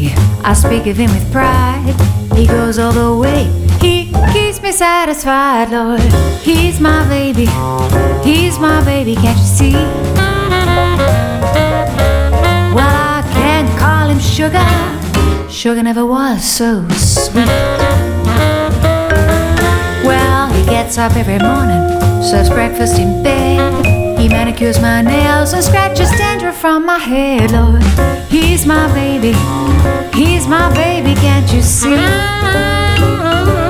baby, I speak of him with pride. He goes all the way, he keeps me satisfied, Lord. He's my baby, can't you see? Well, I can't call him sugar, sugar never was so sweet. Well, he gets up every morning, serves breakfast in bed. He manicures my nails and scratches dandruff from my head, Lord. He's my baby, can't you see?